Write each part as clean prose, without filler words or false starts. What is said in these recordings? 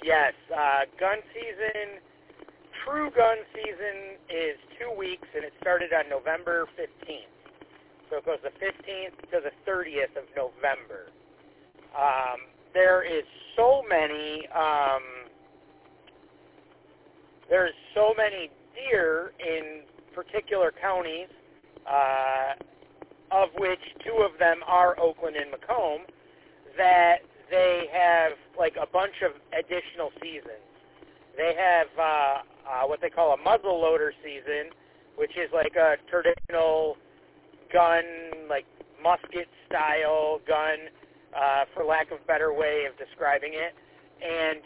Yes, gun season, true gun season is 2 weeks, and it started on November 15th. So it goes the 15th to the 30th of November. There is so many, there's so many deer in particular counties, of which 2 of them are Oakland and Macomb, that they have like a bunch of additional seasons. They have what they call a muzzle loader season, which is like a traditional gun, like musket-style gun, for lack of a better way of describing it. And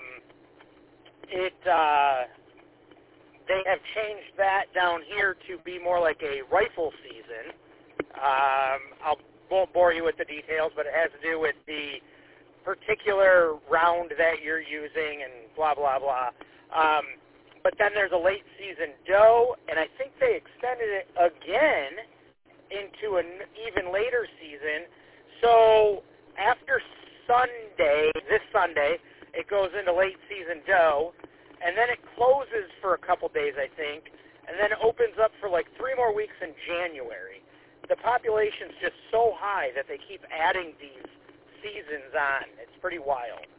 they have changed that down here to be more like a rifle season. I won't bore you with the details, but it has to do with the particular round that you're using and blah, blah, blah. But then there's a late season doe, and I think they extended it again into an even later season. So after Sunday, this Sunday, it goes into late season doe, and then it closes for a couple days, I think, and then opens up for like 3 more weeks in January. The population's just so high that they keep adding these seasons on. It's pretty wild.